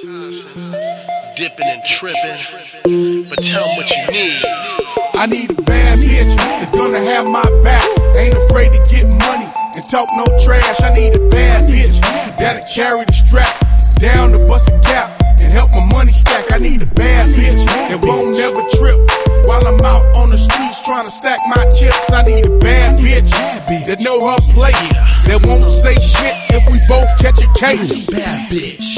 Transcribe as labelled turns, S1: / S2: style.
S1: Dipping and tripping, but tell them what you need.
S2: I need a bad bitch that's gonna have my back, ain't afraid to get money and talk no trash. I need a bad bitch that'll carry the strap down to bust a cap and help my money stack. I need a bad bitch that won't never trip while I'm out on the streets trying to stack my chips. I need a bad bitch that know her place, that won't say shit if we both catch a case.
S1: Bad bitch